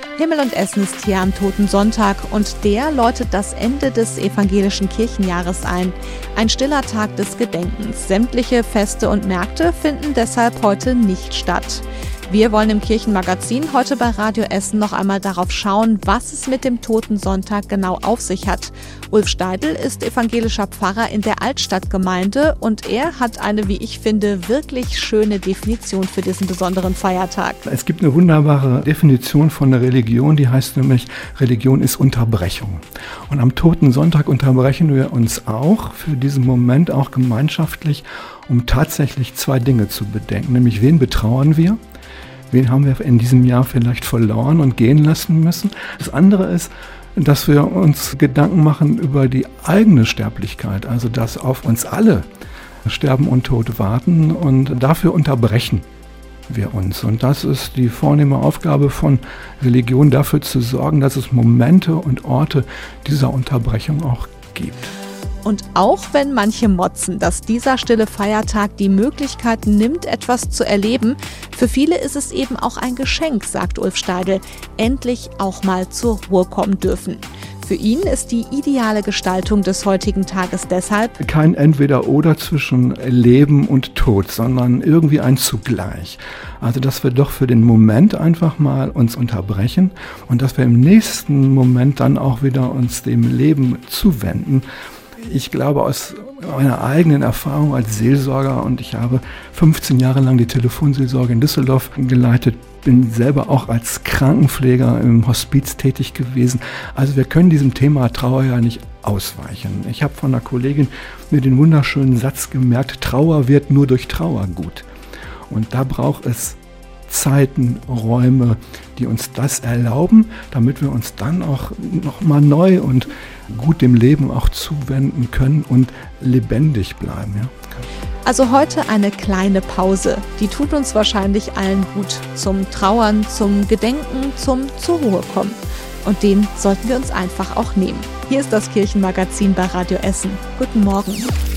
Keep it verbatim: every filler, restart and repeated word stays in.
Himmel und Essen ist hier am Totensonntag und der läutet das Ende des evangelischen Kirchenjahres ein. Ein stiller Tag des Gedenkens. Sämtliche Feste und Märkte finden deshalb heute nicht statt. Wir wollen im Kirchenmagazin heute bei Radio Essen noch einmal darauf schauen, was es mit dem Totensonntag genau auf sich hat. Ulf Steidl ist evangelischer Pfarrer in der Altstadtgemeinde und er hat eine, wie ich finde, wirklich schöne Definition für diesen besonderen Feiertag. Es gibt eine wunderbare Definition von der Religion, die heißt nämlich, Religion ist Unterbrechung. Und am Totensonntag unterbrechen wir uns auch für diesen Moment auch gemeinschaftlich, um tatsächlich zwei Dinge zu bedenken, nämlich wen betrauern wir? Wen haben wir in diesem Jahr vielleicht verloren und gehen lassen müssen? Das andere ist, dass wir uns Gedanken machen über die eigene Sterblichkeit, also dass auf uns alle Sterben und Tod warten und dafür unterbrechen wir uns. Und das ist die vornehme Aufgabe von Religion, dafür zu sorgen, dass es Momente und Orte dieser Unterbrechung auch gibt. Und auch wenn manche motzen, dass dieser stille Feiertag die Möglichkeit nimmt, etwas zu erleben, für viele ist es eben auch ein Geschenk, sagt Ulf Steidl, endlich auch mal zur Ruhe kommen dürfen. Für ihn ist die ideale Gestaltung des heutigen Tages deshalb kein Entweder-Oder zwischen Leben und Tod, sondern irgendwie ein Zugleich. Also dass wir doch für den Moment einfach mal uns unterbrechen und dass wir im nächsten Moment dann auch wieder uns dem Leben zuwenden. Ich glaube aus meiner eigenen Erfahrung als Seelsorger, und ich habe fünfzehn Jahre lang die Telefonseelsorge in Düsseldorf geleitet, bin selber auch als Krankenpfleger im Hospiz tätig gewesen. Also wir können diesem Thema Trauer ja nicht ausweichen. Ich habe von einer Kollegin mir den wunderschönen Satz gemerkt, Trauer wird nur durch Trauer gut. Und da braucht es Zeiten, Räume, die uns das erlauben, damit wir uns dann auch nochmal neu und gut dem Leben auch zuwenden können und lebendig bleiben. Ja. Also heute eine kleine Pause, die tut uns wahrscheinlich allen gut. Zum Trauern, zum Gedenken, zum zur Ruhe kommen. Und den sollten wir uns einfach auch nehmen. Hier ist das Kirchenmagazin bei Radio Essen. Guten Morgen.